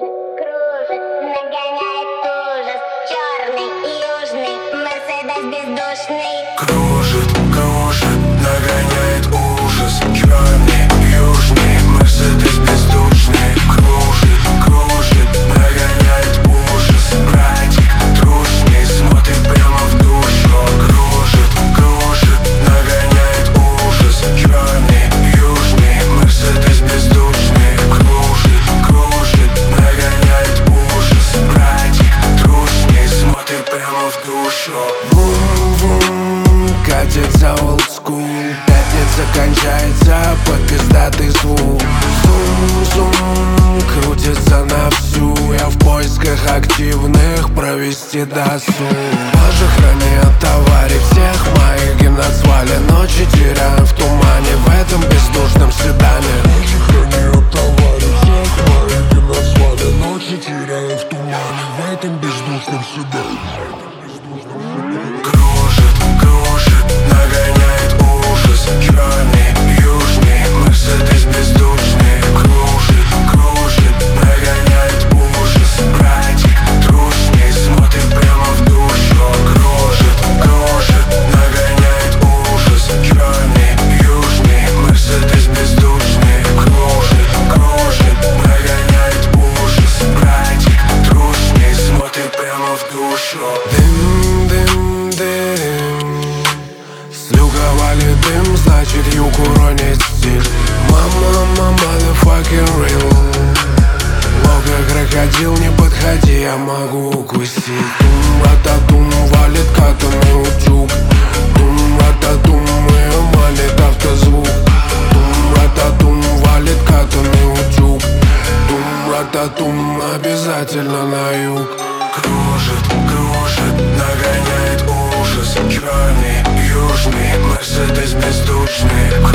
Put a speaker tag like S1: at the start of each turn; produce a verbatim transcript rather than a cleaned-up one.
S1: кружит, нагоняет ужас. Черный, южный, Мерседес бездушный.
S2: Кружит, кружит, нагоняет ужас. Черный, южный, Мерседес бездушный. Кружит, кружит, нагоняет ужас. Братик трушный смотрит прямо в душу. Кружит, кружит, нагоняет ужас. Черный, южный, Мерседес бездушный. Кружит, кружит, нагоняет ужас. Братик трушный смотрит прямо в душу.
S3: Вум-вум, катится олдскул. Пятница кончается под пиздатый звук. Зум-зум, крутится на всю. Я в поисках активных провести досуг. Боже, храни от товаре всех моих генозвали. Ночи теряю в тумане в этом бездушном седане.
S4: Боже, храни от товаре всех моих генозвали. Ночи теряю в тумане в этом бездушном седане.
S2: Кружит, кружит, нагоняет ужас. Черный, южный, Мерседес бездушный. Кружит, кружит, нагоняет ужас. Братик трушный смотрит прямо в душу. Кружит, кружит, нагоняет ужас. Черный, южный, Мерседес бездушный. Кружит, кружит, нагоняет ужас. Братик трушный смотрит прямо в душу.
S3: Дым, дым, дым. С люка валит дым, значит юг уронит стиль. Мама, мама, motherfucking real. Лока крокодил, не подходи, я могу укусить. Тум-рататум, валит катанный утюг. Тум-рататум, ее манит автозвук. Тум-рататум, валит катанный утюг. Тум-рататум, обязательно на юг.
S2: Кружит, кружит, нагоняет ужас. Черный, южный, Мерседес бездушный.